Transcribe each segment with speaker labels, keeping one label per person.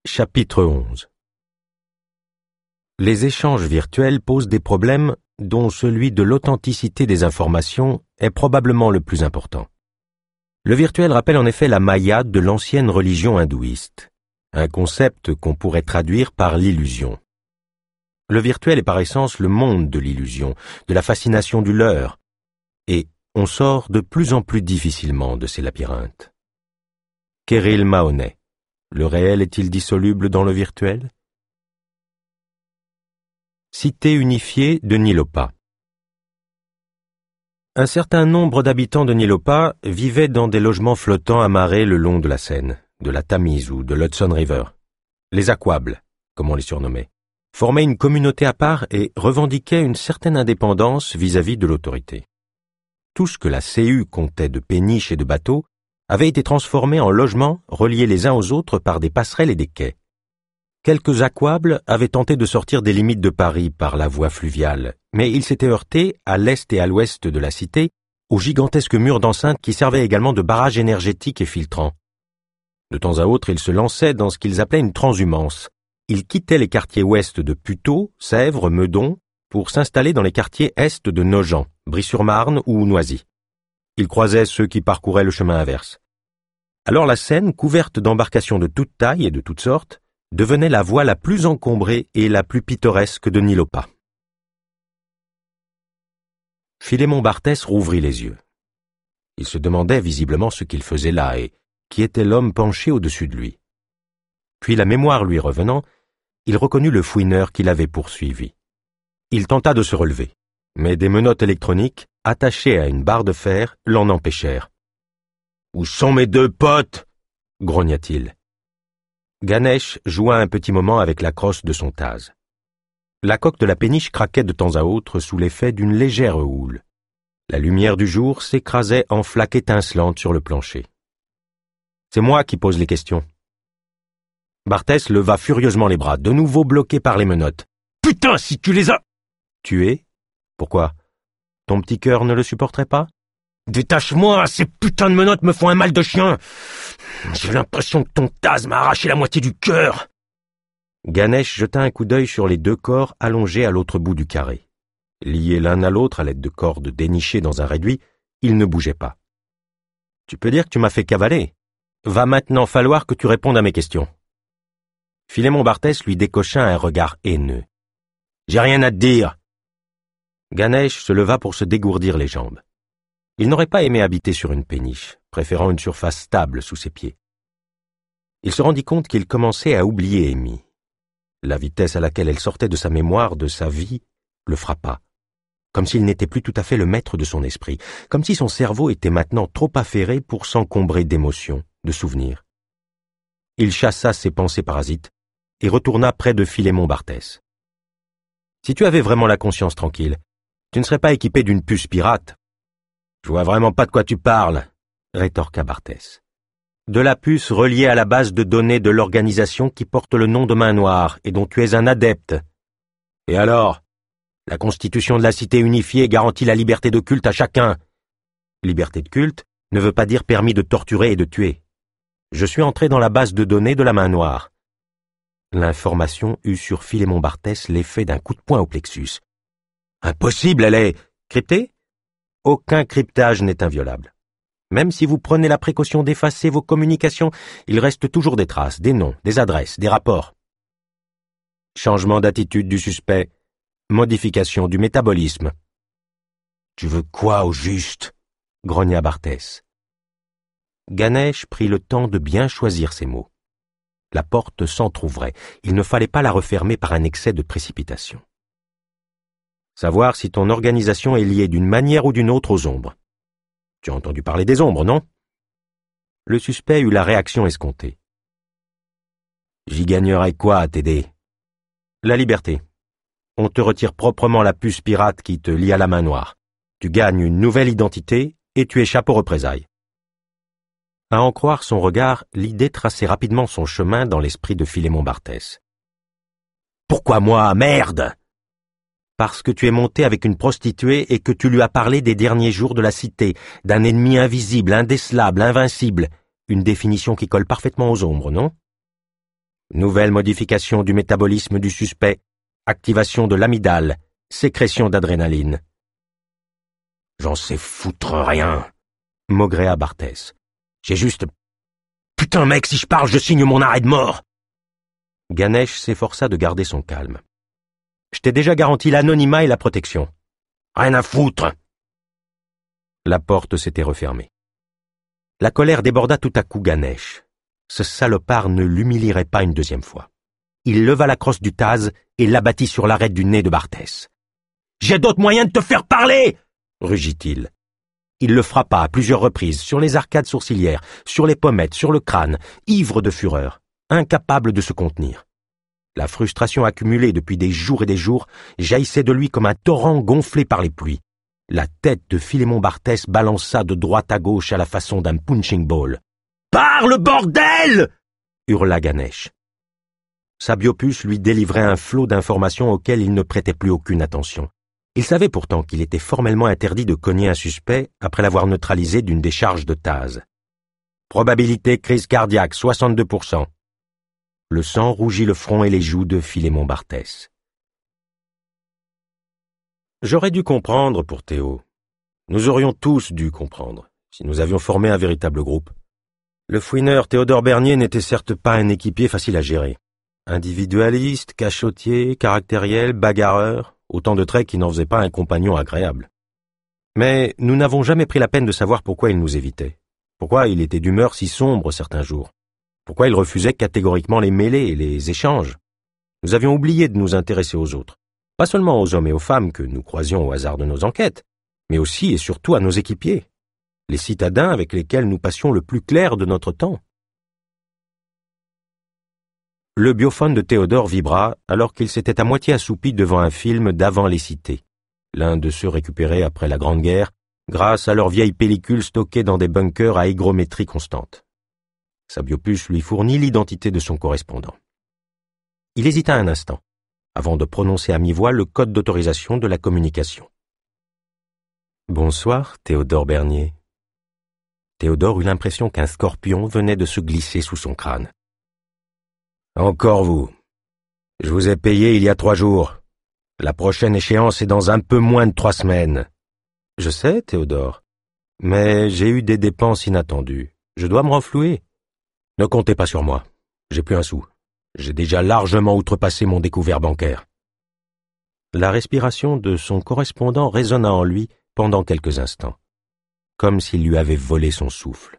Speaker 1: Chapitre 11. Les échanges virtuels posent des problèmes dont celui de l'authenticité des informations est probablement le plus important. Le virtuel rappelle en effet la Maya de l'ancienne religion hindouiste, un concept qu'on pourrait traduire par l'illusion. Le virtuel est par essence le monde de l'illusion, de la fascination du leurre, et on sort de plus en plus difficilement de ces labyrinthes. Kéril Mahoney. Le réel est-il dissoluble dans le virtuel? Cité unifiée de Nilopa. Un certain nombre d'habitants de Nilopa vivaient dans des logements flottants amarrés le long de la Seine, de la Tamise ou de l'Hudson River. Les Aquables, comme on les surnommait, formaient une communauté à part et revendiquaient une certaine indépendance vis-à-vis de l'autorité. Tout ce que la CU comptait de péniches et de bateaux avaient été transformés en logements reliés les uns aux autres par des passerelles et des quais. Quelques aquables avaient tenté de sortir des limites de Paris par la voie fluviale, mais ils s'étaient heurtés, à l'est et à l'ouest de la cité, aux gigantesques murs d'enceinte qui servaient également de barrages énergétiques et filtrants. De temps à autre, ils se lançaient dans ce qu'ils appelaient une transhumance. Ils quittaient les quartiers ouest de Puteaux, Sèvres, Meudon, pour s'installer dans les quartiers est de Nogent, Brie-sur-Marne ou Noisy. Ils croisaient ceux qui parcouraient le chemin inverse. Alors la Seine, couverte d'embarcations de toutes tailles et de toutes sortes, devenait la voie la plus encombrée et la plus pittoresque de Nilopa. Philémon Barthès rouvrit les yeux. Il se demandait visiblement ce qu'il faisait là et qui était l'homme penché au-dessus de lui. Puis la mémoire lui revenant, il reconnut le fouineur qui l'avait poursuivi. Il tenta de se relever, mais des menottes électroniques, attachées à une barre de fer, l'en empêchèrent. « Où sont mes deux potes ?» grogna-t-il. Ganesh joua un petit moment avec la crosse de son tase. La coque de la péniche craquait de temps à autre sous l'effet d'une légère houle. La lumière du jour s'écrasait en flaques étincelantes sur le plancher. « C'est moi qui pose les questions. » Barthès leva furieusement les bras, de nouveau bloqués par les menottes. « Putain, si tu les as... » « Tués ? Pourquoi ? Ton petit cœur ne le supporterait pas ? » « Détache-moi, ces putains de menottes me font un mal de chien. J'ai l'impression que ton tase m'a arraché la moitié du cœur. » Ganesh jeta un coup d'œil sur les deux corps allongés à l'autre bout du carré. Liés l'un à l'autre à l'aide de cordes dénichées dans un réduit, ils ne bougeaient pas. « Tu peux dire que tu m'as fait cavaler. Va maintenant falloir que tu répondes à mes questions. » Philémon Barthès lui décocha un regard haineux. « J'ai rien à te dire. » Ganesh se leva pour se dégourdir les jambes. Il n'aurait pas aimé habiter sur une péniche, préférant une surface stable sous ses pieds. Il se rendit compte qu'il commençait à oublier Amy. La vitesse à laquelle elle sortait de sa mémoire, de sa vie, le frappa, comme s'il n'était plus tout à fait le maître de son esprit, comme si son cerveau était maintenant trop affairé pour s'encombrer d'émotions, de souvenirs. Il chassa ses pensées parasites et retourna près de Philémon Barthès. « Si tu avais vraiment la conscience tranquille, tu ne serais pas équipé d'une puce pirate. » « Je vois vraiment pas de quoi tu parles, » rétorqua Barthès. « De la puce reliée à la base de données de l'organisation qui porte le nom de Main Noire et dont tu es un adepte. Et alors ? La constitution de la cité unifiée garantit la liberté de culte à chacun. Liberté de culte ne veut pas dire permis de torturer et de tuer. Je suis entré dans la base de données de la Main Noire. » L'information eut sur Philémon Barthès l'effet d'un coup de poing au plexus. « Impossible, elle est cryptée ? Aucun cryptage n'est inviolable. Même si vous prenez la précaution d'effacer vos communications, il reste toujours des traces, des noms, des adresses, des rapports. Changement d'attitude du suspect, modification du métabolisme. « Tu veux quoi au juste ?» grogna Barthès. Ganesh prit le temps de bien choisir ses mots. La porte s'entr'ouvrait, il ne fallait pas la refermer par un excès de précipitation. Savoir si ton organisation est liée d'une manière ou d'une autre aux ombres. Tu as entendu parler des ombres, non ? Le suspect eut la réaction escomptée. J'y gagnerais quoi à t'aider ? La liberté. On te retire proprement la puce pirate qui te lie à la Main Noire. Tu gagnes une nouvelle identité et tu échappes aux représailles. À en croire son regard, l'idée traçait rapidement son chemin dans l'esprit de Philémon Barthès. Pourquoi moi, merde ? Parce que tu es monté avec une prostituée et que tu lui as parlé des derniers jours de la cité, d'un ennemi invisible, indécelable, invincible, une définition qui colle parfaitement aux ombres, non ? Nouvelle modification du métabolisme du suspect, activation de l'amygdale, sécrétion d'adrénaline. J'en sais foutre rien, maugréa Barthès. J'ai juste... Putain mec, si je parle, je signe mon arrêt de mort. Ganesh s'efforça de garder son calme. Je t'ai déjà garanti l'anonymat et la protection. Rien à foutre. La porte s'était refermée. La colère déborda tout à coup Ganesh. Ce salopard ne l'humilierait pas une deuxième fois. Il leva la crosse du Taz et l'abattit sur l'arête du nez de Barthès. « J'ai d'autres moyens de te faire parler !» rugit-il. Il le frappa à plusieurs reprises, sur les arcades sourcilières, sur les pommettes, sur le crâne, ivre de fureur, incapable de se contenir. La frustration accumulée depuis des jours et des jours jaillissait de lui comme un torrent gonflé par les pluies. La tête de Philémon Barthès balança de droite à gauche à la façon d'un punching ball. « Parle, bordel !» hurla Ganesh. Sabiopus lui délivrait un flot d'informations auxquelles il ne prêtait plus aucune attention. Il savait pourtant qu'il était formellement interdit de cogner un suspect après l'avoir neutralisé d'une décharge de Taz. Probabilité crise cardiaque, 62%. Le sang rougit le front et les joues de Philémon Barthès. J'aurais dû comprendre pour Théo. Nous aurions tous dû comprendre, si nous avions formé un véritable groupe. Le fouineur Théodore Bernier n'était certes pas un équipier facile à gérer. Individualiste, cachotier, caractériel, bagarreur, autant de traits qui n'en faisaient pas un compagnon agréable. Mais nous n'avons jamais pris la peine de savoir pourquoi il nous évitait, pourquoi il était d'humeur si sombre certains jours, pourquoi il refusait catégoriquement les mêlées et les échanges. Nous avions oublié de nous intéresser aux autres, pas seulement aux hommes et aux femmes que nous croisions au hasard de nos enquêtes, mais aussi et surtout à nos équipiers, les citadins avec lesquels nous passions le plus clair de notre temps. Le biophone de Théodore vibra alors qu'il s'était à moitié assoupi devant un film d'Avant les cités, l'un de ceux récupérés après la Grande Guerre grâce à leurs vieilles pellicules stockées dans des bunkers à hygrométrie constante. Sabiopus lui fournit l'identité de son correspondant. Il hésita un instant, avant de prononcer à mi-voix le code d'autorisation de la communication. « Bonsoir, Théodore Bernier. » Théodore eut l'impression qu'un scorpion venait de se glisser sous son crâne. « Encore vous. Je vous ai payé il y a 3 jours. La prochaine échéance est dans un peu moins de 3 semaines. »« Je sais, Théodore, mais j'ai eu des dépenses inattendues. Je dois me renflouer. Ne comptez pas sur moi. J'ai plus un sou. J'ai déjà largement outrepassé mon découvert bancaire. » La respiration de son correspondant résonna en lui pendant quelques instants, comme s'il lui avait volé son souffle.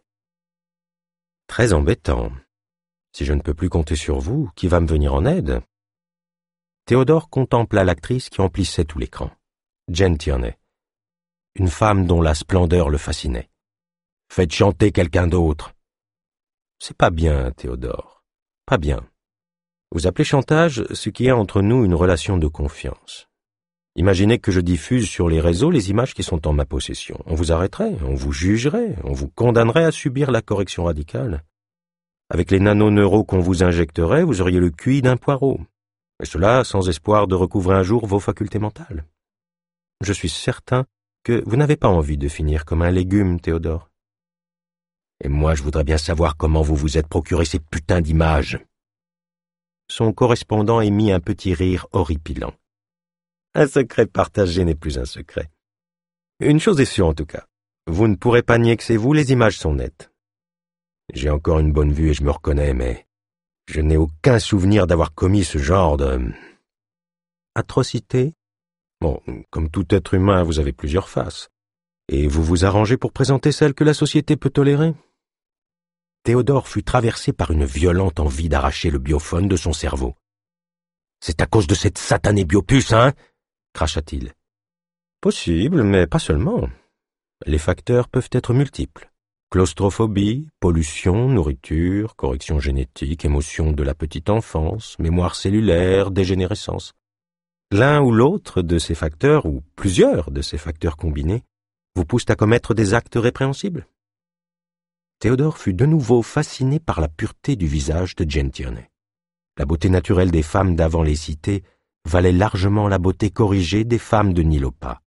Speaker 1: « Très embêtant. Si je ne peux plus compter sur vous, qui va me venir en aide ?» Théodore contempla l'actrice qui emplissait tout l'écran. Jane Tierney. Une femme dont la splendeur le fascinait. « Faites chanter quelqu'un d'autre. » « C'est pas bien, Théodore. Pas bien. Vous appelez chantage ce qui est entre nous une relation de confiance. Imaginez que je diffuse sur les réseaux les images qui sont en ma possession. On vous arrêterait, on vous jugerait, on vous condamnerait à subir la correction radicale. Avec les nanoneuros qu'on vous injecterait, vous auriez le QI d'un poireau. Et cela sans espoir de recouvrer un jour vos facultés mentales. Je suis certain que vous n'avez pas envie de finir comme un légume, Théodore. Et moi, je voudrais bien savoir comment vous vous êtes procuré ces putains d'images. » Son correspondant émit un petit rire horripilant. Un secret partagé n'est plus un secret. Une chose est sûre en tout cas. Vous ne pourrez pas nier que c'est vous, les images sont nettes. J'ai encore une bonne vue et je me reconnais, mais je n'ai aucun souvenir d'avoir commis ce genre de... Atrocité? Bon, comme tout être humain, vous avez plusieurs faces. Et vous vous arrangez pour présenter celle que la société peut tolérer? Théodore fut traversé par une violente envie d'arracher le biophone de son cerveau. « C'est à cause de cette satanée biopuce, hein ?» cracha-t-il. « Possible, mais pas seulement. Les facteurs peuvent être multiples. Claustrophobie, pollution, nourriture, correction génétique, émotions de la petite enfance, mémoire cellulaire, dégénérescence. L'un ou l'autre de ces facteurs, ou plusieurs de ces facteurs combinés, vous poussent à commettre des actes répréhensibles. » Théodore fut de nouveau fasciné par la pureté du visage de Jane Tierney. La beauté naturelle des femmes d'avant les cités valait largement la beauté corrigée des femmes de Nilopa.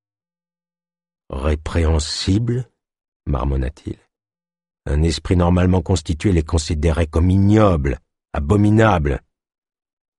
Speaker 1: « Répréhensible » marmonna-t-il. Un esprit normalement constitué les considérait comme ignobles, abominables,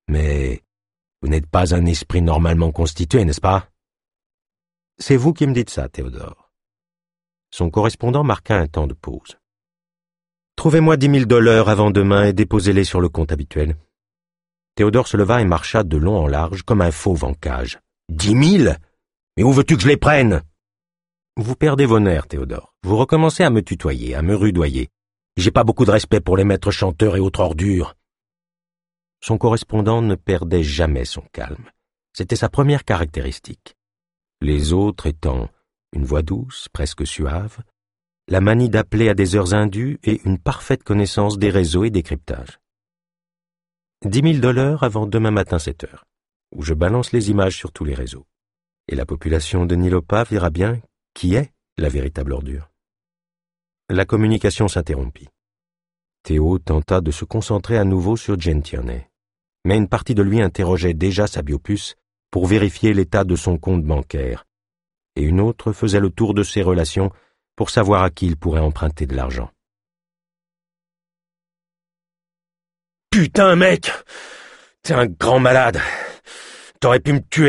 Speaker 1: Mais vous n'êtes pas un esprit normalement constitué, n'est-ce pas? C'est vous qui me dites ça, Théodore. Son correspondant marqua un temps de pause. Trouvez-moi 10 000 $ avant demain et déposez-les sur le compte habituel. Théodore se leva et marcha de long en large comme un fauve en cage. 10 000? Mais où veux-tu que je les prenne? Vous perdez vos nerfs, Théodore. Vous recommencez à me tutoyer, à me rudoyer. J'ai pas beaucoup de respect pour les maîtres chanteurs et autres ordures. Son correspondant ne perdait jamais son calme. C'était sa première caractéristique. Les autres étant une voix douce, presque suave, la manie d'appeler à des heures indues et une parfaite connaissance des réseaux et des cryptages. 10 000 $ avant demain matin 7 heures, où je balance les images sur tous les réseaux. Et la population de Nilopa verra bien qui est la véritable ordure. La communication s'interrompit. Théo tenta de se concentrer à nouveau sur Gentione, mais une partie de lui interrogeait déjà sa biopuce pour vérifier l'état de son compte bancaire, et une autre faisait le tour de ses relations pour savoir à qui il pourrait emprunter de l'argent. « Putain, mec! T'es un grand malade! T'aurais pu me tuer !»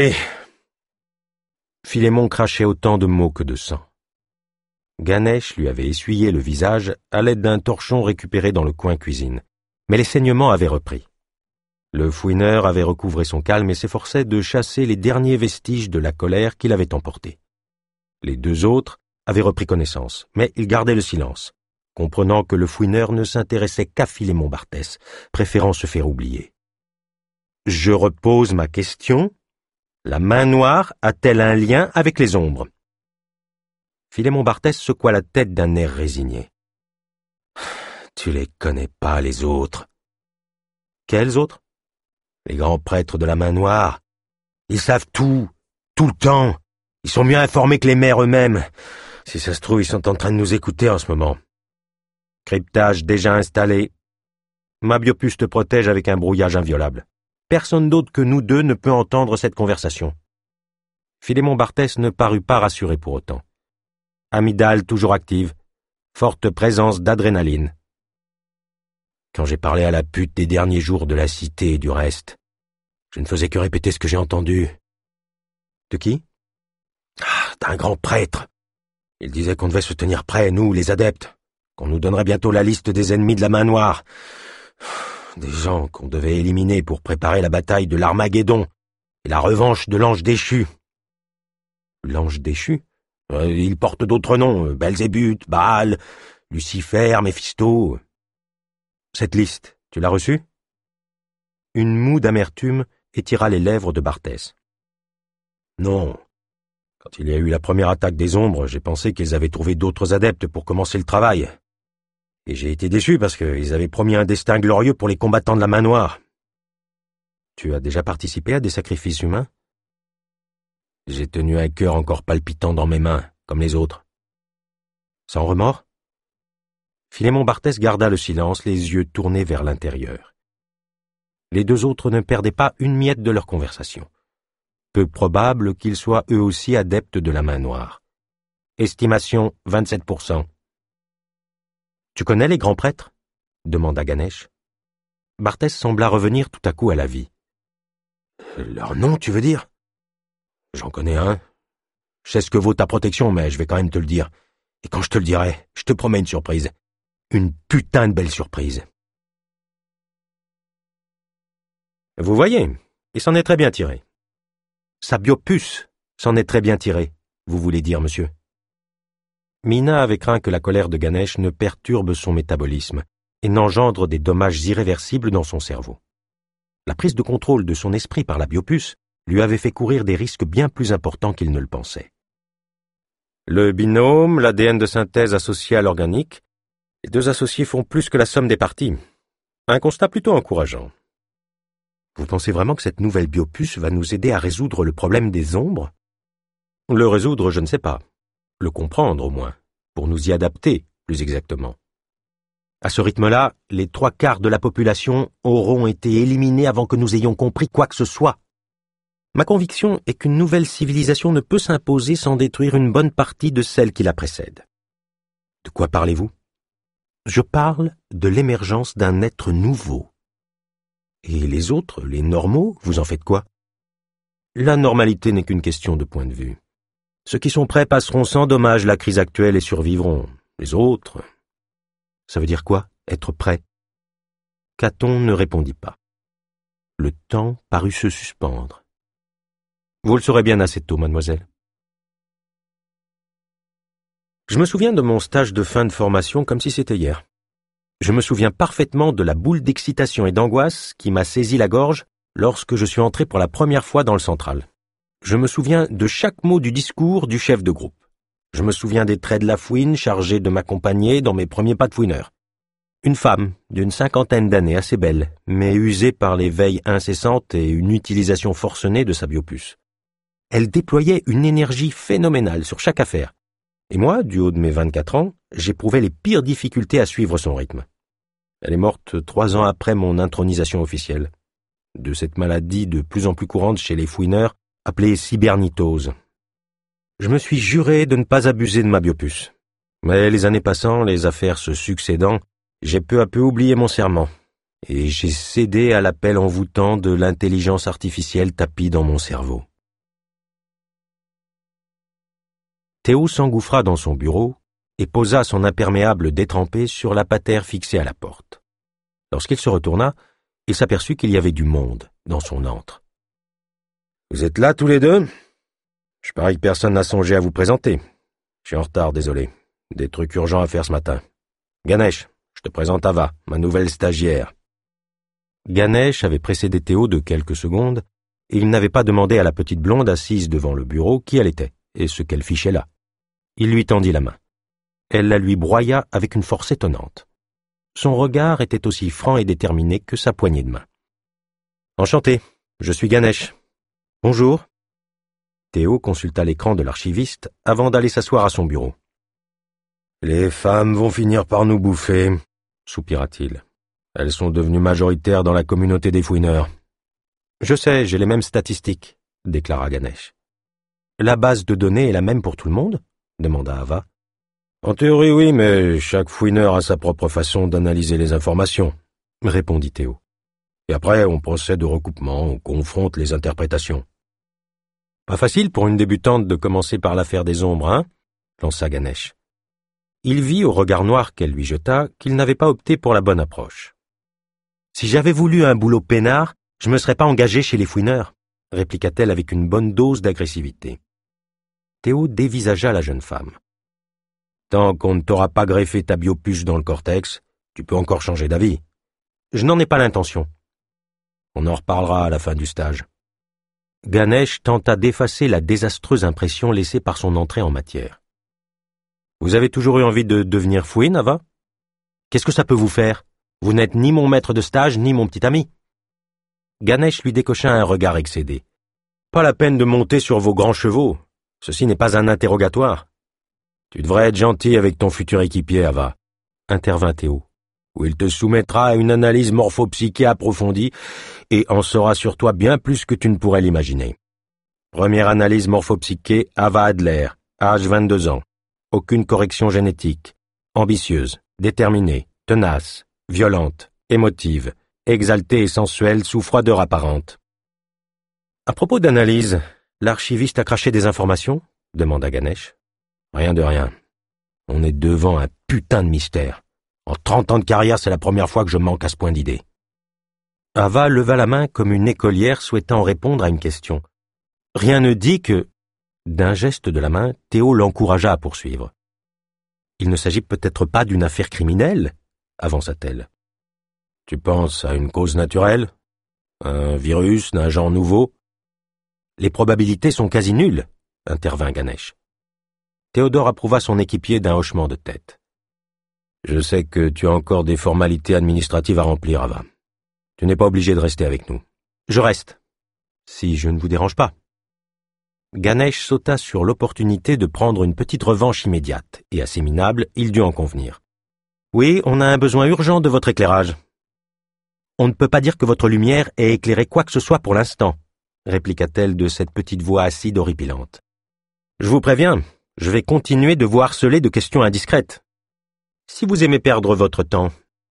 Speaker 1: Philémon crachait autant de mots que de sang. Ganesh lui avait essuyé le visage à l'aide d'un torchon récupéré dans le coin cuisine, mais les saignements avaient repris. Le fouineur avait recouvré son calme et s'efforçait de chasser les derniers vestiges de la colère qu'il avait emportée. Les deux autres avaient repris connaissance, mais ils gardaient le silence, comprenant que le fouineur ne s'intéressait qu'à Philémon Barthès, préférant se faire oublier. « Je repose ma question. La main noire a-t-elle un lien avec les ombres ?» Philémon Barthès secoua la tête d'un air résigné. « Tu les connais pas, les autres. »« Quels autres ?»« Les grands prêtres de la main noire. Ils savent tout le temps. Ils sont mieux informés que les maires eux-mêmes. Si ça se trouve, ils sont en train de nous écouter en ce moment. Cryptage déjà installé. Ma biopuce te protège avec un brouillage inviolable. Personne d'autre que nous deux ne peut entendre cette conversation. » Philémon Barthès ne parut pas rassuré pour autant. Amygdale toujours active. Forte présence d'adrénaline. Quand j'ai parlé à la pute des derniers jours de la cité et du reste, je ne faisais que répéter ce que j'ai entendu. De qui? D'un grand prêtre. Il disait qu'on devait se tenir prêts, nous, les adeptes, qu'on nous donnerait bientôt la liste des ennemis de la main noire. Des gens qu'on devait éliminer pour préparer la bataille de l'Armageddon et la revanche de l'ange déchu. L'ange déchu? Il porte d'autres noms, Belzébuth, Baal, Lucifer, Méphisto. Cette liste, tu l'as reçue? Une moue d'amertume étira les lèvres de Barthès. Non. Quand il y a eu la première attaque des ombres, j'ai pensé qu'ils avaient trouvé d'autres adeptes pour commencer le travail. Et j'ai été déçu parce qu'ils avaient promis un destin glorieux pour les combattants de la main noire. Tu as déjà participé à des sacrifices humains? J'ai tenu un cœur encore palpitant dans mes mains, comme les autres. Sans remords? Philémon Barthès garda le silence, les yeux tournés vers l'intérieur. Les deux autres ne perdaient pas une miette de leur conversation. Peu probable qu'ils soient eux aussi adeptes de la main noire. Estimation 27%. Tu connais les grands prêtres? Demanda Ganesh. Barthès sembla revenir tout à coup à la vie. Leur nom, tu veux dire? J'en connais un. Je sais ce que vaut ta protection, mais je vais quand même te le dire. Et quand je te le dirai, je te promets une surprise. Une putain de belle surprise. Vous voyez, il s'en est très bien tiré. Sa biopuce s'en est très bien tirée, vous voulez dire, monsieur. Mina avait craint que la colère de Ganesh ne perturbe son métabolisme et n'engendre des dommages irréversibles dans son cerveau. La prise de contrôle de son esprit par la biopuce lui avait fait courir des risques bien plus importants qu'il ne le pensait. Le binôme, l'ADN de synthèse associé à l'organique, les deux associés font plus que la somme des parties. Un constat plutôt encourageant. Vous pensez vraiment que cette nouvelle biopuce va nous aider à résoudre le problème des ombres? Le résoudre, je ne sais pas. Le comprendre, au moins, pour nous y adapter, plus exactement. À ce rythme-là, les 3/4 de la population auront été éliminés avant que nous ayons compris quoi que ce soit. Ma conviction est qu'une nouvelle civilisation ne peut s'imposer sans détruire une bonne partie de celle qui la précède. De quoi parlez-vous? Je parle de l'émergence d'un être nouveau. Et les autres, les normaux, vous en faites quoi? La normalité n'est qu'une question de point de vue. Ceux qui sont prêts passeront sans dommage la crise actuelle et survivront. Les autres... Ça veut dire quoi, être prêt? Caton ne répondit pas. Le temps parut se suspendre. Vous le saurez bien assez tôt, mademoiselle. Je me souviens de mon stage de fin de formation comme si c'était hier. Je me souviens parfaitement de la boule d'excitation et d'angoisse qui m'a saisi la gorge lorsque je suis entré pour la première fois dans le central. Je me souviens de chaque mot du discours du chef de groupe. Je me souviens des traits de la fouine chargée de m'accompagner dans mes premiers pas de fouineur. Une femme d'une 50aine d'années, assez belle, mais usée par les veilles incessantes et une utilisation forcenée de sa biopuce. Elle déployait une énergie phénoménale sur chaque affaire. Et moi, du haut de mes 24 ans, j'éprouvais les pires difficultés à suivre son rythme. Elle est morte 3 ans après mon intronisation officielle, de cette maladie de plus en plus courante chez les fouineurs, appelée cybernitose. Je me suis juré de ne pas abuser de ma biopuce. Mais les années passant, les affaires se succédant, j'ai peu à peu oublié mon serment, et j'ai cédé à l'appel envoûtant de l'intelligence artificielle tapie dans mon cerveau. Théo s'engouffra dans son bureau et posa son imperméable détrempé sur la patère fixée à la porte. Lorsqu'il se retourna, il s'aperçut qu'il y avait du monde dans son antre. « Vous êtes là tous les deux ? Je parie que personne n'a songé à vous présenter. Je suis en retard, désolé. Des trucs urgents à faire ce matin. Ganesh, je te présente Ava, ma nouvelle stagiaire. » Ganesh avait précédé Théo de quelques secondes, et il n'avait pas demandé à la petite blonde assise devant le bureau qui elle était et ce qu'elle fichait là. Il lui tendit la main. Elle la lui broya avec une force étonnante. Son regard était aussi franc et déterminé que sa poignée de main. « Enchanté, je suis Ganesh. Bonjour. » Théo consulta l'écran de l'archiviste avant d'aller s'asseoir à son bureau. « Les femmes vont finir par nous bouffer, » soupira-t-il. « Elles sont devenues majoritaires dans la communauté des fouineurs. »« Je sais, j'ai les mêmes statistiques, » déclara Ganesh. « La base de données est la même pour tout le monde ?» demanda Ava. « En théorie, oui, mais chaque fouineur a sa propre façon d'analyser les informations, » répondit Théo. « Et après, on procède au recoupement, on confronte les interprétations. »« Pas facile pour une débutante de commencer par l'affaire des ombres, hein ?» lança Ganesh. Il vit au regard noir qu'elle lui jeta qu'il n'avait pas opté pour la bonne approche. « Si j'avais voulu un boulot peinard, je me serais pas engagé chez les fouineurs, » répliqua-t-elle avec une bonne dose d'agressivité. Théo dévisagea la jeune femme. « Tant qu'on ne t'aura pas greffé ta biopuce dans le cortex, tu peux encore changer d'avis. Je n'en ai pas l'intention. On en reparlera à la fin du stage. » Ganesh tenta d'effacer la désastreuse impression laissée par son entrée en matière. « Vous avez toujours eu envie de devenir fouine, Ava ? Qu'est-ce que ça peut vous faire ? Vous n'êtes ni mon maître de stage, ni mon petit ami. » Ganesh lui décocha un regard excédé. « Pas la peine de monter sur vos grands chevaux. Ceci n'est pas un interrogatoire. »« Tu devrais être gentil avec ton futur équipier, Ava, » intervint Théo, « où il te soumettra à une analyse morphopsyché approfondie et en saura sur toi bien plus que tu ne pourrais l'imaginer. Première analyse morphopsyché, Ava Adler, âge 22 ans, aucune correction génétique, ambitieuse, déterminée, tenace, violente, émotive, exaltée et sensuelle sous froideur apparente. » « À propos d'analyse, l'archiviste a craché des informations ?» demanda Ganesh. « Rien de rien. On est devant un putain de mystère. En 30 ans de carrière, c'est la première fois que je manque à ce point d'idée. » Ava leva la main comme une écolière souhaitant répondre à une question. « Rien ne dit que... » D'un geste de la main, Théo l'encouragea à poursuivre. « Il ne s'agit peut-être pas d'une affaire criminelle ?» avança-t-elle. « Tu penses à une cause naturelle ? Un virus, un genre nouveau ? » « Les probabilités sont quasi nulles, » intervint Ganesh. Théodore approuva son équipier d'un hochement de tête. « Je sais que tu as encore des formalités administratives à remplir, Ava. Tu n'es pas obligé de rester avec nous. »« Je reste, si je ne vous dérange pas. » Ganesh sauta sur l'opportunité de prendre une petite revanche immédiate, et assez minable, il dut en convenir. « Oui, on a un besoin urgent de votre éclairage. »« On ne peut pas dire que votre lumière ait éclairé quoi que ce soit pour l'instant, » répliqua-t-elle de cette petite voix acide horripilante. « Je vous préviens, je vais continuer de vous harceler de questions indiscrètes. Si vous aimez perdre votre temps... »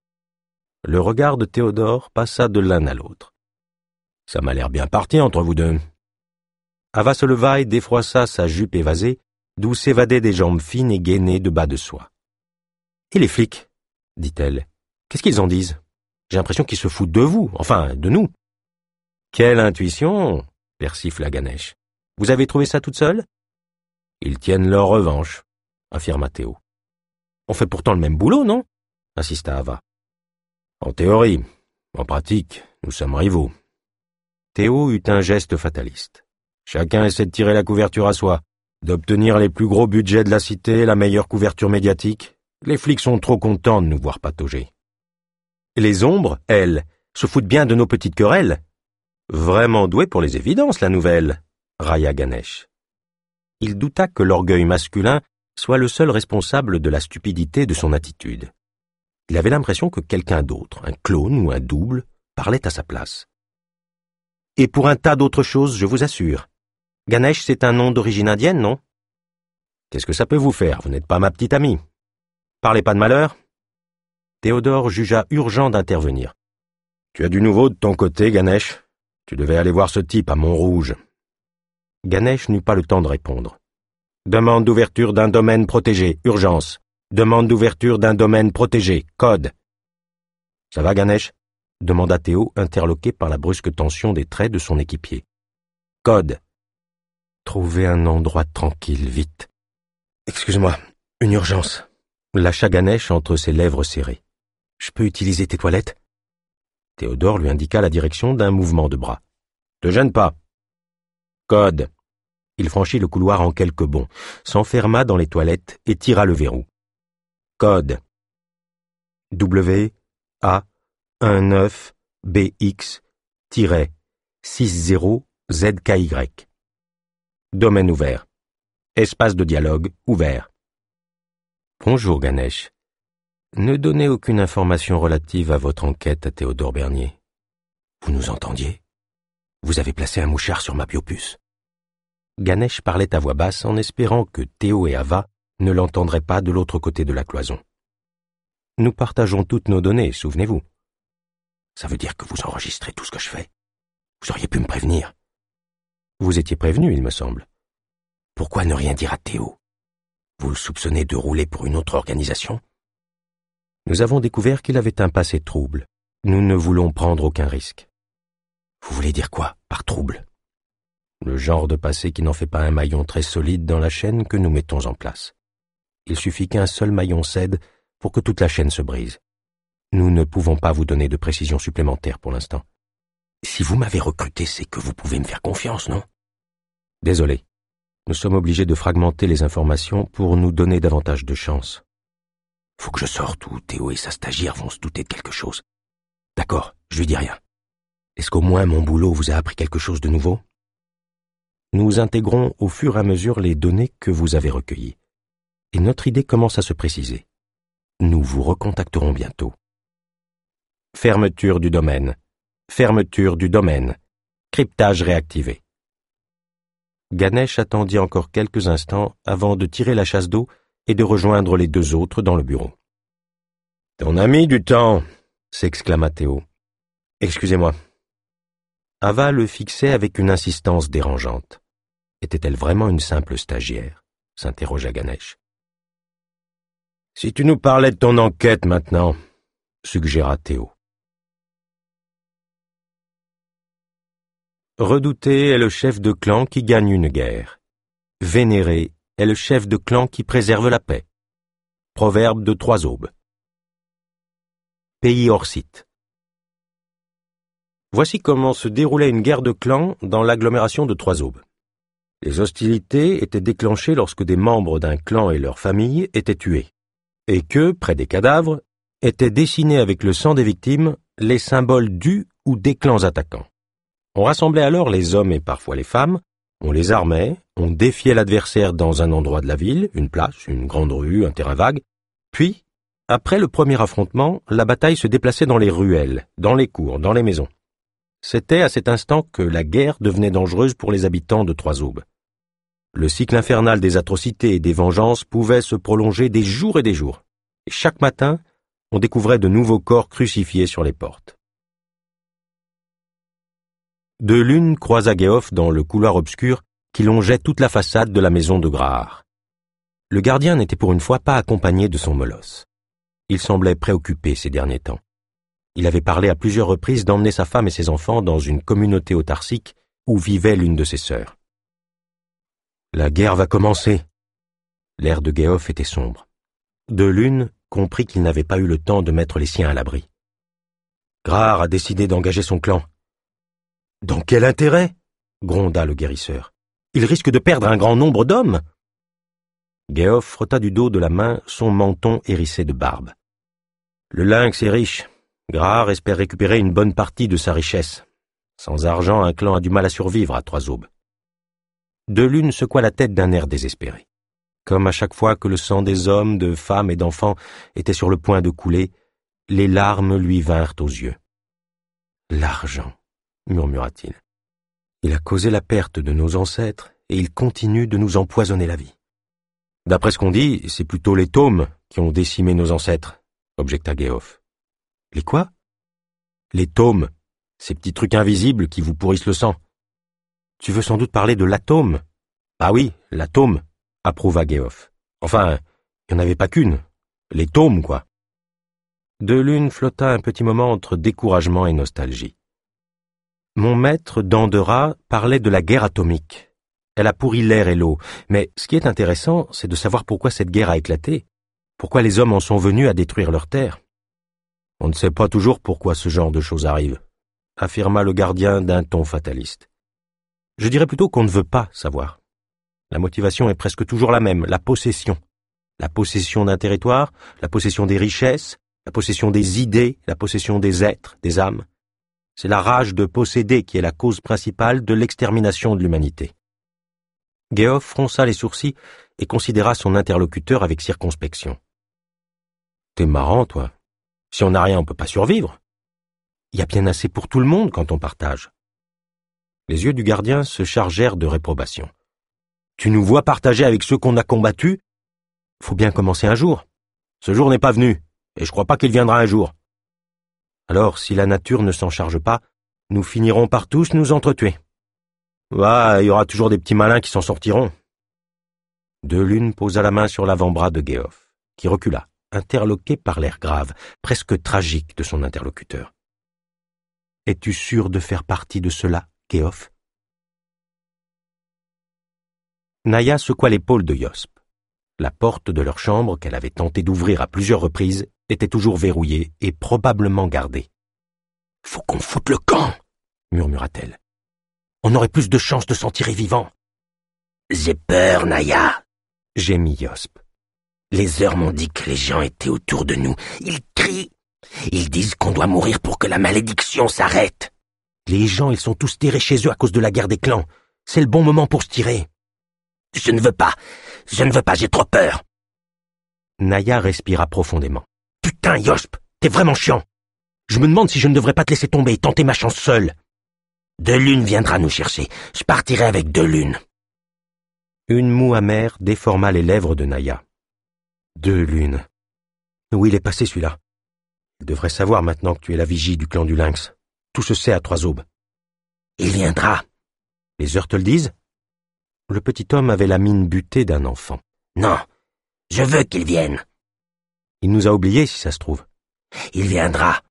Speaker 1: Le regard de Théodore passa de l'un à l'autre. « Ça m'a l'air bien parti entre vous deux. » Ava se leva et défroissa sa jupe évasée, d'où s'évadaient des jambes fines et gainées de bas de soie. « Et les flics ?» dit-elle. « Qu'est-ce qu'ils en disent? J'ai l'impression qu'ils se foutent de vous, enfin, de nous. »« Quelle intuition !» persifla Ganesh. « Vous avez trouvé ça toute seule ?»« Ils tiennent leur revanche, » affirma Théo. « On fait pourtant le même boulot, non ?» insista Ava. « En théorie, en pratique, nous sommes rivaux. » Théo eut un geste fataliste. Chacun essaie de tirer la couverture à soi, d'obtenir les plus gros budgets de la cité, la meilleure couverture médiatique. Les flics sont trop contents de nous voir patauger. Les ombres, elles, se foutent bien de nos petites querelles. Vraiment douée pour les évidences, la nouvelle, railla Ganesh. Il douta que l'orgueil masculin soit le seul responsable de la stupidité de son attitude. Il avait l'impression que quelqu'un d'autre, un clone ou un double, parlait à sa place. Et pour un tas d'autres choses, je vous assure. Ganesh, c'est un nom d'origine indienne, non? Qu'est-ce que ça peut vous faire? Vous n'êtes pas ma petite amie. Parlez pas de malheur. Théodore jugea urgent d'intervenir. Tu as du nouveau de ton côté, Ganesh? Tu devais aller voir ce type à Montrouge. Ganesh n'eut pas le temps de répondre. Demande d'ouverture d'un domaine protégé, urgence. Demande d'ouverture d'un domaine protégé, code. Ça va, Ganesh? Demanda Théo, interloqué par la brusque tension des traits de son équipier. Code. Trouvez un endroit tranquille, vite. Excuse-moi, une urgence. Lâcha Ganesh entre ses lèvres serrées. Je peux utiliser tes toilettes? Théodore lui indiqua la direction d'un mouvement de bras. Te gêne pas. Code. Il franchit le couloir en quelques bonds, s'enferma dans les toilettes et tira le verrou. Code. W A 19 BX-60 ZKY. Domaine ouvert. Espace de dialogue ouvert. Bonjour Ganesh. Ne donnez aucune information relative à votre enquête à Théodore Bernier. Vous nous entendiez? Vous avez placé un mouchard sur ma biopuce. Ganesh parlait à voix basse en espérant que Théo et Ava ne l'entendraient pas de l'autre côté de la cloison. Nous partageons toutes nos données, souvenez-vous. Ça veut dire que vous enregistrez tout ce que je fais. Vous auriez pu me prévenir. Vous étiez prévenu, il me semble. Pourquoi ne rien dire à Théo? Vous le soupçonnez de rouler pour une autre organisation? Nous avons découvert qu'il avait un passé trouble. Nous ne voulons prendre aucun risque. Vous voulez dire quoi, par trouble? Le genre de passé qui n'en fait pas un maillon très solide dans la chaîne que nous mettons en place. Il suffit qu'un seul maillon cède pour que toute la chaîne se brise. Nous ne pouvons pas vous donner de précisions supplémentaires pour l'instant. Si vous m'avez recruté, c'est que vous pouvez me faire confiance, non? Désolé. Nous sommes obligés de fragmenter les informations pour nous donner davantage de chance. Faut que je sorte ou Théo et sa stagiaire vont se douter de quelque chose. D'accord, je lui dis rien. Est-ce qu'au moins mon boulot vous a appris quelque chose de nouveau? Nous intégrons au fur et à mesure les données que vous avez recueillies. Et notre idée commence à se préciser. Nous vous recontacterons bientôt. Fermeture du domaine. Fermeture du domaine. Cryptage réactivé. Ganesh attendit encore quelques instants avant de tirer la chasse d'eau et de rejoindre les deux autres dans le bureau. « Ton ami du temps !» s'exclama Théo. « Excusez-moi. » Ava le fixait avec une insistance dérangeante. Était-elle vraiment une simple stagiaire? S'interrogea Ganesh. « Si tu nous parlais de ton enquête maintenant, » suggéra Théo. Redouté est le chef de clan qui gagne une guerre. Vénéré est le chef de clan qui préserve la paix. Proverbe de Trois Aubes. Pays hors site. Voici comment se déroulait une guerre de clans dans l'agglomération de Trois Aubes. Les hostilités étaient déclenchées lorsque des membres d'un clan et leurs familles étaient tués, et que, près des cadavres, étaient dessinés avec le sang des victimes les symboles du ou des clans attaquants. On rassemblait alors les hommes et parfois les femmes, on les armait, on défiait l'adversaire dans un endroit de la ville, une place, une grande rue, un terrain vague, puis, après le premier affrontement, la bataille se déplaçait dans les ruelles, dans les cours, dans les maisons. C'était à cet instant que la guerre devenait dangereuse pour les habitants de Trois Aubes. Le cycle infernal des atrocités et des vengeances pouvait se prolonger des jours et des jours. Et chaque matin, on découvrait de nouveaux corps crucifiés sur les portes. De Lune croisa Geoff dans le couloir obscur qui longeait toute la façade de la maison de Grahar. Le gardien n'était pour une fois pas accompagné de son molosse. Il semblait préoccupé ces derniers temps. Il avait parlé à plusieurs reprises d'emmener sa femme et ses enfants dans une communauté autarcique où vivait l'une de ses sœurs. La guerre va commencer. L'air de Geoff était sombre. De Lune comprit qu'il n'avait pas eu le temps de mettre les siens à l'abri. Grahar a décidé d'engager son clan. Dans quel intérêt? Gronda le guérisseur. Il risque de perdre un grand nombre d'hommes. Geoff frotta du dos de la main son menton hérissé de barbe. Le lynx est riche. Grahar espère récupérer une bonne partie de sa richesse. Sans argent, un clan a du mal à survivre à Trois Aubes. De Lune secoua la tête d'un air désespéré. Comme à chaque fois que le sang des hommes, de femmes et d'enfants était sur le point de couler, les larmes lui vinrent aux yeux. « L'argent » murmura-t-il. « Il a causé la perte de nos ancêtres et il continue de nous empoisonner la vie. » D'après ce qu'on dit, c'est plutôt les Thaumes qui ont décimé nos ancêtres, objecta Geoff. « Les quoi ?»« Les Thaumes, ces petits trucs invisibles qui vous pourrissent le sang. »« Tu veux sans doute parler de l'atome ?»« Ah oui, l'atome, » approuva Geoff. « Enfin, il n'y en avait pas qu'une. Les Thaumes, quoi. » De Lune flotta un petit moment entre découragement et nostalgie. « Mon maître d'Andera parlait de la guerre atomique. Elle a pourri l'air et l'eau, mais ce qui est intéressant, c'est de savoir pourquoi cette guerre a éclaté, pourquoi les hommes en sont venus à détruire leur terre. On ne sait pas toujours pourquoi ce genre de choses arrive, affirma le gardien d'un ton fataliste. Je dirais plutôt qu'on ne veut pas savoir. La motivation est presque toujours la même, la possession. La possession d'un territoire, la possession des richesses, la possession des idées, la possession des êtres, des âmes. C'est la rage de posséder qui est la cause principale de l'extermination de l'humanité. Geoff fronça les sourcils et considéra son interlocuteur avec circonspection. « T'es marrant, toi. Si on n'a rien, on peut pas survivre. Il y a bien assez pour tout le monde quand on partage. » Les yeux du gardien se chargèrent de réprobation. « Tu nous vois partager avec ceux qu'on a combattus? Faut bien commencer un jour. Ce jour n'est pas venu, et je crois pas qu'il viendra un jour. Alors, si la nature ne s'en charge pas, nous finirons par tous nous entretuer. Il y aura toujours des petits malins qui s'en sortiront. » De Lune posa la main sur l'avant-bras de Geoff, qui recula, interloqué par l'air grave, presque tragique de son interlocuteur. « Es-tu sûr de faire partie de cela, Geoff ?» Naya secoua l'épaule de Yosp. La porte de leur chambre, qu'elle avait tenté d'ouvrir à plusieurs reprises, était toujours verrouillée et probablement gardée. « Faut qu'on foute le camp !» murmura-t-elle. « On aurait plus de chances de s'en tirer vivant. »« J'ai peur, Naya !» gémit Yosp. « Les heures m'ont dit que les gens étaient autour de nous. Ils crient. Ils disent qu'on doit mourir pour que la malédiction s'arrête. Les gens, ils sont tous terrés chez eux à cause de la guerre des clans. C'est le bon moment pour se tirer. »« Je ne veux pas, j'ai trop peur. » Naya respira profondément. « Putain, Yosp, t'es vraiment chiant. Je me demande si je ne devrais pas te laisser tomber et tenter ma chance seule. De Lune viendra nous chercher. Je partirai avec De Lune. » Une moue amère déforma les lèvres de Naya. De Lune. Où il est passé celui-là? Il devrait savoir maintenant que tu es la vigie du clan du Lynx. Tout se sait à Trois Aubes. Il viendra. Les heures te le disent? Le petit homme avait la mine butée d'un enfant. Non, je veux qu'il vienne. Il nous a oubliés, si ça se trouve. Il viendra.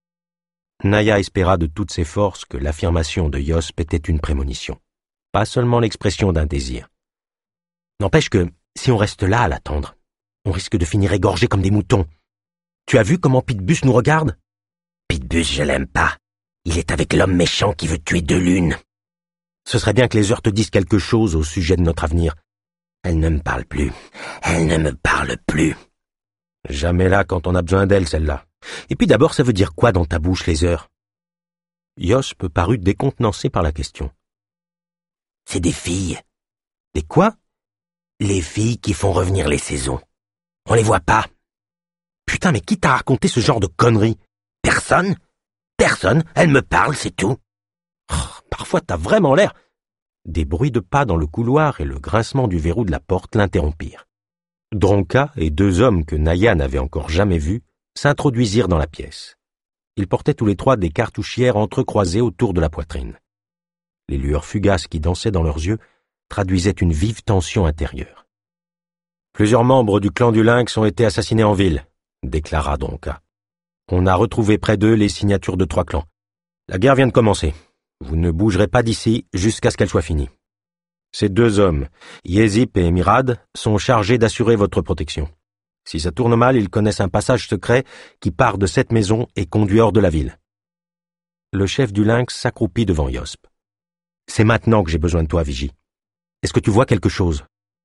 Speaker 1: Naya espéra de toutes ses forces que l'affirmation de Yosp était une prémonition, pas seulement l'expression d'un désir. N'empêche que, si on reste là à l'attendre, on risque de finir égorgés comme des moutons. Tu as vu comment Pit-Bus nous regarde? Pit-Bus, je l'aime pas. Il est avec l'homme méchant qui veut tuer De Lune. Ce serait bien que les heures te disent quelque chose au sujet de notre avenir. Elle ne me parle plus. Elle ne me parle plus. Jamais là quand on a besoin d'elle, celle-là. Et puis d'abord, ça veut dire quoi dans ta bouche, les heures? Yosp parut décontenancé par la question. C'est des filles. Des quoi? Les filles qui font revenir les saisons. On les voit pas. Putain, mais qui t'a raconté ce genre de conneries? Personne. Personne. Elle me parle, c'est tout. Parfois, t'as vraiment l'air... Des bruits de pas dans le couloir et le grincement du verrou de la porte l'interrompirent. Dronka et deux hommes que Naya n'avait encore jamais vus s'introduisirent dans la pièce. Ils portaient tous les trois des cartouchières entrecroisées autour de la poitrine. Les lueurs fugaces qui dansaient dans leurs yeux traduisaient une vive tension intérieure. « Plusieurs membres du clan du Lynx ont été assassinés en ville, » déclara Dronka. « On a retrouvé près d'eux les signatures de 3 clans. La guerre vient de commencer. Vous ne bougerez pas d'ici jusqu'à ce qu'elle soit finie. Ces 2 hommes, Yezip et Mirad, sont chargés d'assurer votre protection. Si ça tourne mal, ils connaissent un passage secret qui part de cette maison et conduit hors de la ville. » Le chef du Lynx s'accroupit devant Yosp. « C'est maintenant que j'ai besoin de toi, Vigie. Est-ce que tu vois quelque chose ?»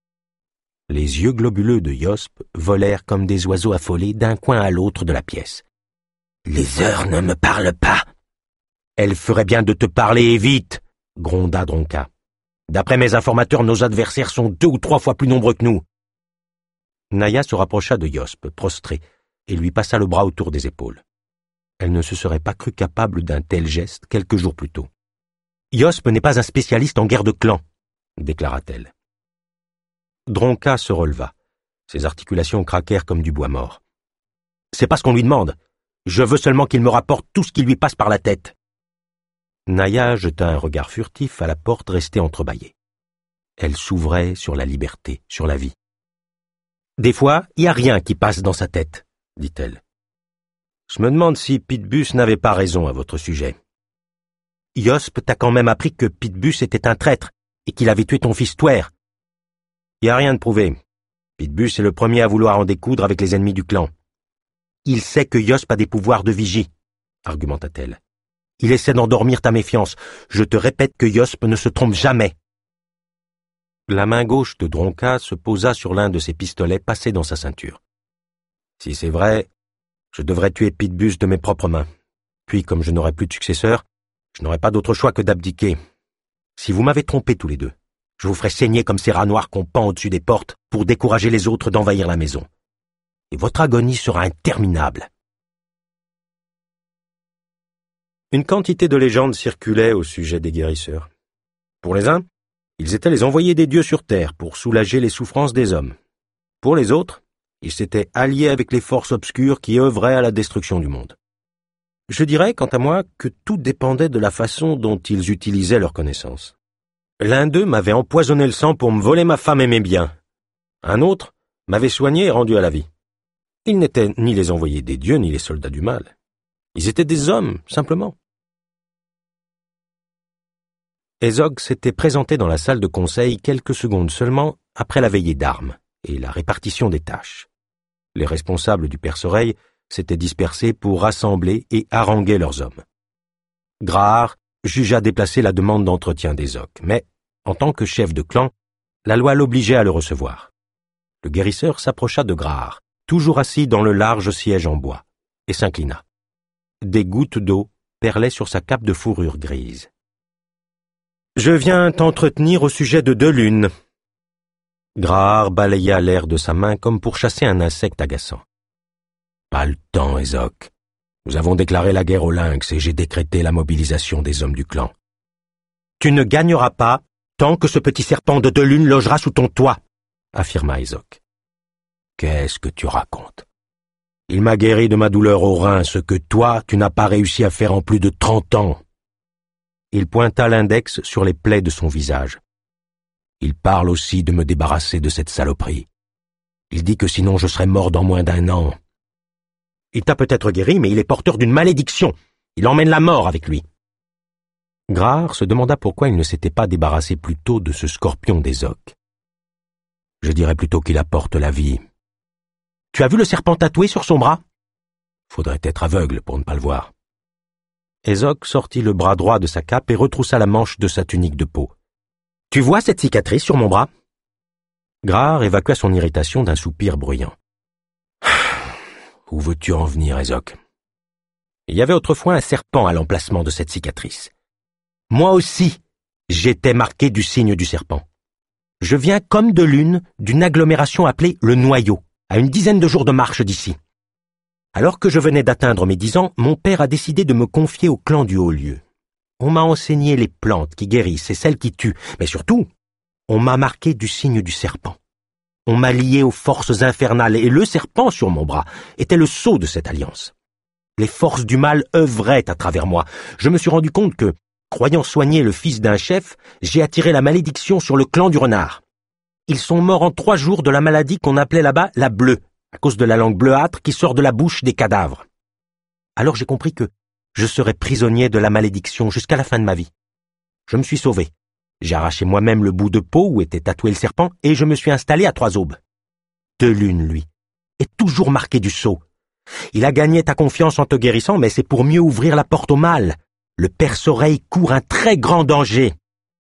Speaker 1: Les yeux globuleux de Yosp volèrent comme des oiseaux affolés d'un coin à l'autre de la pièce. « Les heures ne me parlent pas. »« Elle ferait bien de te parler et vite !» gronda Dronka. « D'après mes informateurs, nos adversaires sont 2 ou 3 fois plus nombreux que nous. » Naya se rapprocha de Yosp, prostré, et lui passa le bras autour des épaules. Elle ne se serait pas crue capable d'un tel geste quelques jours plus tôt. « Yosp n'est pas un spécialiste en guerre de clans, » déclara-t-elle. Dronka se releva. Ses articulations craquèrent comme du bois mort. « C'est pas ce qu'on lui demande. Je veux seulement qu'il me rapporte tout ce qui lui passe par la tête. » Naya jeta un regard furtif à la porte restée entrebâillée. Elle s'ouvrait sur la liberté, sur la vie. « Des fois, il n'y a rien qui passe dans sa tête, » dit-elle. « Je me demande si Pitbus n'avait pas raison à votre sujet. Yosp t'a quand même appris que Pitbus était un traître et qu'il avait tué ton fils Twer. Il n'y a rien de prouvé. Pitbus est le premier à vouloir en découdre avec les ennemis du clan. Il sait que Yosp a des pouvoirs de vigie, argumenta-t-elle. Il essaie d'endormir ta méfiance. Je te répète que Yosp ne se trompe jamais. » La main gauche de Dronka se posa sur l'un de ses pistolets passés dans sa ceinture. « Si c'est vrai, je devrais tuer Pitbus de mes propres mains. Puis, comme je n'aurai plus de successeur, je n'aurai pas d'autre choix que d'abdiquer. Si vous m'avez trompés tous les deux, je vous ferai saigner comme ces rats noirs qu'on pend au-dessus des portes pour décourager les autres d'envahir la maison. Et votre agonie sera interminable. » Une quantité de légendes circulaient au sujet des guérisseurs. Pour les uns, ils étaient les envoyés des dieux sur terre pour soulager les souffrances des hommes. Pour les autres, ils s'étaient alliés avec les forces obscures qui œuvraient à la destruction du monde. Je dirais, quant à moi, que tout dépendait de la façon dont ils utilisaient leurs connaissances. L'un d'eux m'avait empoisonné le sang pour me voler ma femme et mes biens. Un autre m'avait soigné et rendu à la vie. Ils n'étaient ni les envoyés des dieux ni les soldats du mal. Ils étaient des hommes, simplement. Ezog s'était présenté dans la salle de conseil quelques secondes seulement après la veillée d'armes et la répartition des tâches. Les responsables du perce-oreille s'étaient dispersés pour rassembler et haranguer leurs hommes. Grahar jugea déplacer la demande d'entretien d'Ezog, mais, en tant que chef de clan, la loi l'obligeait à le recevoir. Le guérisseur s'approcha de Grahar, toujours assis dans le large siège en bois, et s'inclina. Des gouttes d'eau perlaient sur sa cape de fourrure grise. « Je viens t'entretenir au sujet de 2 lunes. » Grahar balaya l'air de sa main comme pour chasser un insecte agaçant. « Pas le temps, Ezog. Nous avons déclaré la guerre au Lynx et j'ai décrété la mobilisation des hommes du clan. »« Tu ne gagneras pas tant que ce petit serpent de 2 lunes logera sous ton toit, » affirma Ezog. « Qu'est-ce que tu racontes? Il m'a guéri de ma douleur au rein, ce que toi, tu n'as pas réussi à faire en plus de 30 ans. » Il pointa l'index sur les plaies de son visage. « Il parle aussi de me débarrasser de cette saloperie. Il dit que sinon je serais mort dans moins d'1 an. Il t'a peut-être guéri, mais il est porteur d'une malédiction. Il emmène la mort avec lui. » Grahar se demanda pourquoi il ne s'était pas débarrassé plus tôt de ce scorpion d'Ezog. « Je dirais plutôt qu'il apporte la vie. »« Tu as vu le serpent tatoué sur son bras ?»« Faudrait être aveugle pour ne pas le voir. » Ezog sortit le bras droit de sa cape et retroussa la manche de sa tunique de peau. « Tu vois cette cicatrice sur mon bras ?» Grahar évacua son irritation d'un soupir bruyant. « Où veux-tu en venir, Ezog ? Il y avait autrefois un serpent à l'emplacement de cette cicatrice. Moi aussi, j'étais marqué du signe du serpent. Je viens comme de lune d'une agglomération appelée le Noyau, à une dizaine de jours de marche d'ici. Alors que je venais d'atteindre mes 10 ans, mon père a décidé de me confier au clan du Haut-Lieu. On m'a enseigné les plantes qui guérissent et celles qui tuent, mais surtout, on m'a marqué du signe du serpent. On m'a lié aux forces infernales et le serpent sur mon bras était le sceau de cette alliance. Les forces du mal œuvraient à travers moi. Je me suis rendu compte que, croyant soigner le fils d'un chef, j'ai attiré la malédiction sur le clan du renard. Ils sont morts en 3 jours de la maladie qu'on appelait là-bas la bleue, à cause de la langue bleuâtre qui sort de la bouche des cadavres. Alors j'ai compris que je serais prisonnier de la malédiction jusqu'à la fin de ma vie. Je me suis sauvé. J'ai arraché moi-même le bout de peau où était tatoué le serpent et je me suis installé à 3 aubes. De Lune, lui, est toujours marqué du sceau. Il a gagné ta confiance en te guérissant, mais c'est pour mieux ouvrir la porte au mal. Le perce-oreille court un très grand danger.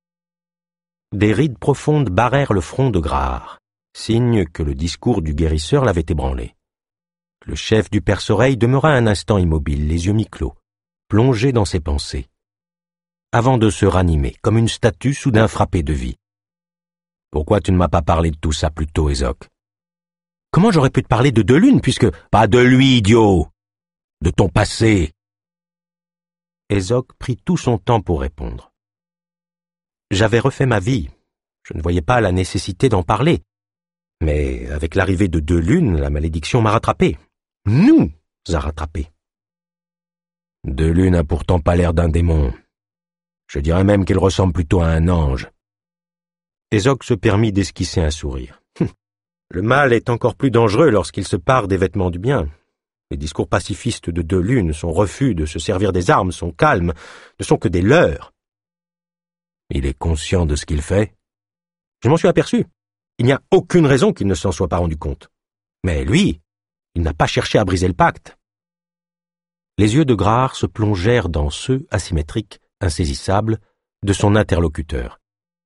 Speaker 1: Des rides profondes barrèrent le front de Grahar, signe que le discours du guérisseur l'avait ébranlé. Le chef du perce-oreille demeura un instant immobile, les yeux mi-clos, plongé dans ses pensées, avant de se ranimer, comme une statue soudain frappée de vie. « Pourquoi tu ne m'as pas parlé de tout ça plus tôt, Ézoc ?»« Comment j'aurais pu te parler de Delune, puisque... »« Pas de lui, idiot! De ton passé !» Ézoc prit tout son temps pour répondre. « J'avais refait ma vie. Je ne voyais pas la nécessité d'en parler. Mais avec l'arrivée de Delune, la malédiction m'a rattrapé. Nous a rattrapés. Delune n'a pourtant pas l'air d'un démon. Je dirais même qu'il ressemble plutôt à un ange. » Ézoc se permit d'esquisser un sourire. Le mal est encore plus dangereux lorsqu'il se pare des vêtements du bien. Les discours pacifistes de Delune, son refus de se servir des armes, son calme, ne sont que des leurres. Il est conscient de ce qu'il fait? Je m'en suis aperçu. Il n'y a aucune raison qu'il ne s'en soit pas rendu compte. Mais lui, il n'a pas cherché à briser le pacte. Les yeux de Grahar se plongèrent dans ceux, asymétriques, insaisissables, de son interlocuteur.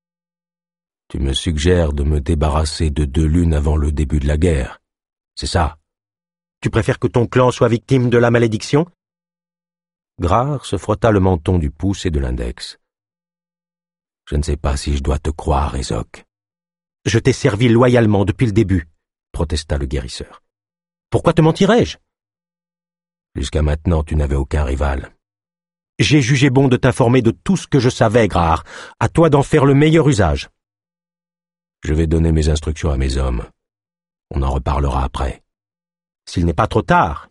Speaker 1: « Tu me suggères de me débarrasser de Delune avant le début de la guerre. C'est ça. Tu préfères que ton clan soit victime de la malédiction ?» Grahar se frotta le menton du pouce et de l'index. « Je ne sais pas si je dois te croire, Ézoc. »« Je t'ai servi loyalement depuis le début, » protesta le guérisseur. « Pourquoi te mentirais-je ?»« Jusqu'à maintenant, tu n'avais aucun rival. »« J'ai jugé bon de t'informer de tout ce que je savais, Grahar. À toi d'en faire le meilleur usage. » Je vais donner mes instructions à mes hommes. On en reparlera après. S'il n'est pas trop tard.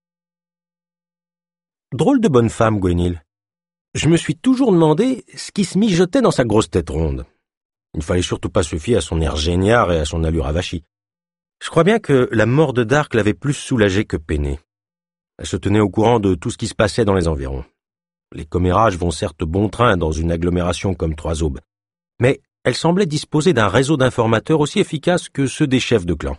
Speaker 1: Drôle de bonne femme, Gwenil. Je me suis toujours demandé ce qui se mijotait dans sa grosse tête ronde. Il ne fallait surtout pas se fier à son air géniard et à son allure avachie. Je crois bien que la mort de Dark l'avait plus soulagée que peinée. Elle se tenait au courant de tout ce qui se passait dans les environs. Les commérages vont certes bon train dans une agglomération comme 3 aubes, mais elle semblait disposer d'un réseau d'informateurs aussi efficace que ceux des chefs de clan.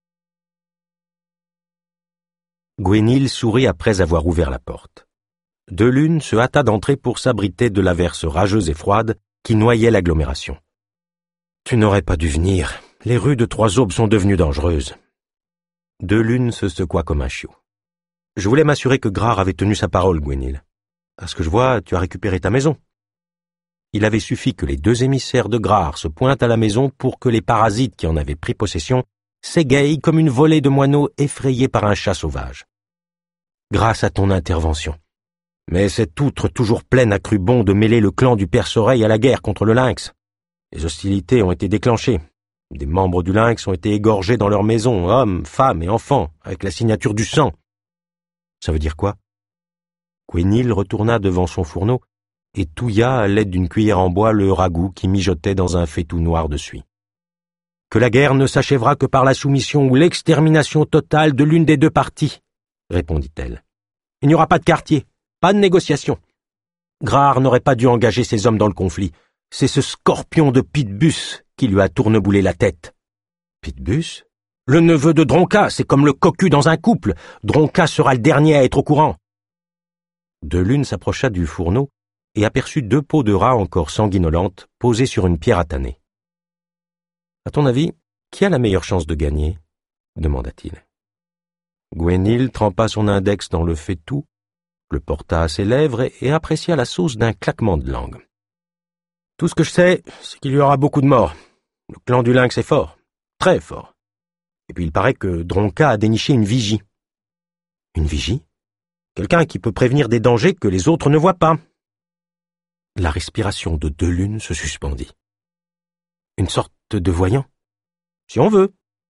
Speaker 1: Gwenil sourit après avoir ouvert la porte. Delune se hâta d'entrer pour s'abriter de l'averse rageuse et froide qui noyait l'agglomération. « Tu n'aurais pas dû venir. Les rues de 3 aubes sont devenues dangereuses. » Delune se secoua comme un chiot. « Je voulais m'assurer que Grahar avait tenu sa parole, Gwenil. À ce que je vois, tu as récupéré ta maison. » Il avait suffi que les 2 émissaires de Grahar se pointent à la maison pour que les parasites qui en avaient pris possession s'égayent comme une volée de moineaux effrayés par un chat sauvage. Grâce à ton intervention. Mais cette outre toujours pleine a cru bon de mêler le clan du perce-oreille à la guerre contre le lynx. Les hostilités ont été déclenchées. Des membres du lynx ont été égorgés dans leur maison, hommes, femmes et enfants, avec la signature du sang. Ça veut dire quoi? Gwenil retourna devant son fourneau et touilla à l'aide d'une cuillère en bois le ragoût qui mijotait dans un faitout noir de suie. Que la guerre ne s'achèvera que par la soumission ou l'extermination totale de l'une des 2 parties, répondit-elle. Il n'y aura pas de quartier, pas de négociation. Grahar n'aurait pas dû engager ses hommes dans le conflit. C'est ce scorpion de Pitbus qui lui a tourneboulé la tête. Pitbus? Le neveu de Dronka, c'est comme le cocu dans un couple. Dronka sera le dernier à être au courant. Delune s'approcha du fourneau et aperçut 2 peaux de rat encore sanguinolentes posées sur une pierre à tanner. « À ton avis, qui a la meilleure chance de gagner ?» demanda-t-il. Gwenil trempa son index dans le faitout, le porta à ses lèvres et apprécia la sauce d'un claquement de langue. « Tout ce que je sais, c'est qu'il y aura beaucoup de morts. Le clan du lynx est fort, très fort. Et puis il paraît que Dronka a déniché une vigie. »« Une vigie ? Quelqu'un qui peut prévenir des dangers que les autres ne voient pas. » La respiration de Delune se suspendit. « Une sorte de voyant ? Si on veut.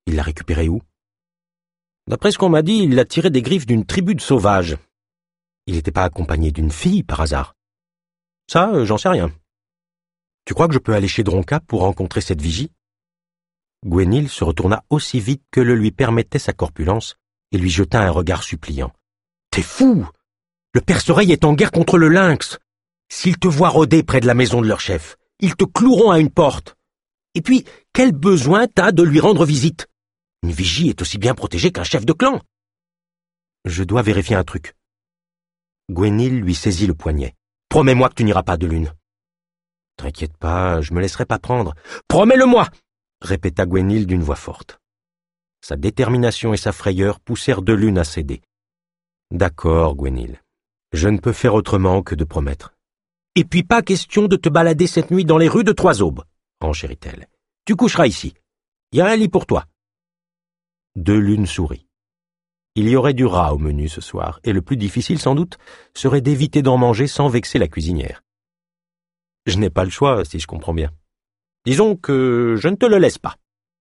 Speaker 1: Il l'a récupérée où? D'après ce qu'on m'a dit, il l'a tirée des griffes d'une tribu de sauvages. Il n'était pas accompagné d'une fille, par hasard? Ça, j'en sais rien. Tu crois que je peux aller chez Dronca pour rencontrer cette vigie? Gwenil se retourna aussi vite que le lui permettait sa corpulence et lui jeta un regard suppliant. T'es fou! Le perce-oreille est en guerre contre le lynx. S'ils te voient rôder près de la maison de leur chef, ils te cloueront à une porte. Et puis, quel besoin t'as de lui rendre visite? Une vigie est aussi bien protégée qu'un chef de clan. Je dois vérifier un truc. Gwenil lui saisit le poignet. Promets-moi que tu n'iras pas de lune. T'inquiète pas, je me laisserai pas prendre. Promets-le-moi! Répéta Gwenil d'une voix forte. Sa détermination et sa frayeur poussèrent de lune à céder. D'accord, Gwenil. Je ne peux faire autrement que de promettre. Et puis pas question de te balader cette nuit dans les rues de Trois-Aubes, renchérit-elle. Tu coucheras ici. Il y a un lit pour toi. De lune sourit. Il y aurait du rat au menu ce soir, et le plus difficile sans doute serait d'éviter d'en manger sans vexer la cuisinière. Je n'ai pas le choix, si je comprends bien. Disons que je ne te le laisse pas.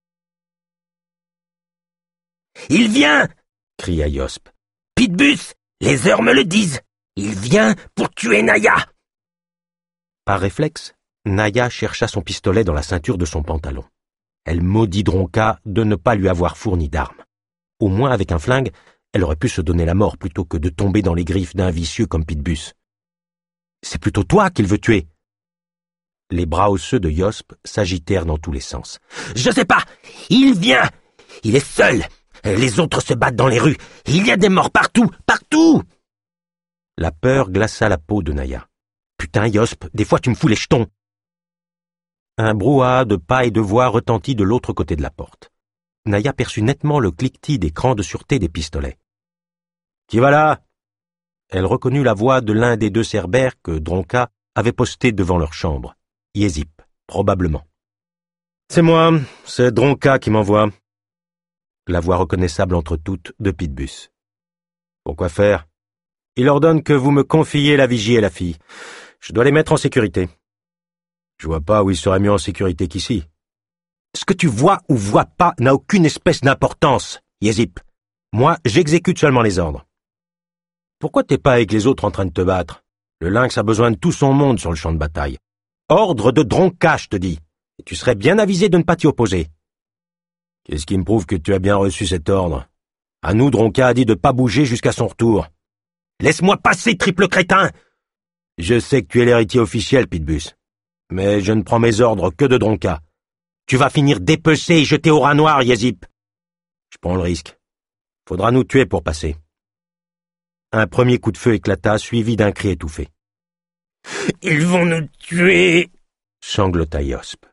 Speaker 1: Il vient! Cria Yosp. Pitbus, les heures me le disent. Il vient pour tuer Naya. Par réflexe, Naya chercha son pistolet dans la ceinture de son pantalon. Elle maudit Dronca de ne pas lui avoir fourni d'armes. Au moins avec un flingue, elle aurait pu se donner la mort plutôt que de tomber dans les griffes d'un vicieux comme Pitbus. C'est plutôt toi qu'il veut tuer. Les bras osseux de Yosp s'agitèrent dans tous les sens. Je sais pas, il vient. Il est seul. Les autres se battent dans les rues. Il y a des morts partout, partout. La peur glaça la peau de Naya. Putain, Yosp, des fois tu me fous les jetons. Un brouhaha de pas et de voix retentit de l'autre côté de la porte. Naya perçut nettement le cliquetis des crans de sûreté des pistolets. Qui va là? Elle reconnut la voix de l'un des deux cerbères que Dronca avait postés devant leur chambre. Yezip, probablement. C'est moi, c'est Dronca qui m'envoie. La voix reconnaissable entre toutes de Pitbus. Pourquoi faire? Il ordonne que vous me confiez la vigie et la fille. Je dois les mettre en sécurité. Je vois pas où ils seraient mieux en sécurité qu'ici. Ce que tu vois ou vois pas n'a aucune espèce d'importance, Yezip. Moi, j'exécute seulement les ordres. Pourquoi t'es pas avec les autres en train de te battre? Le lynx a besoin de tout son monde sur le champ de bataille. Ordre de Dronca, je te dis. Et tu serais bien avisé de ne pas t'y opposer. Qu'est-ce qui me prouve que tu as bien reçu cet ordre? À nous, Dronca a dit de pas bouger jusqu'à son retour. Laisse-moi passer, triple crétin! Je sais que tu es l'héritier officiel, Pitbus. Mais je ne prends mes ordres que de Dronca. Tu vas finir dépecé et jeté au rat noir, Yezip. Je prends le risque. Faudra nous tuer pour passer. Un premier coup de feu éclata, suivi d'un cri étouffé. Ils vont nous tuer! Sanglota Yosp.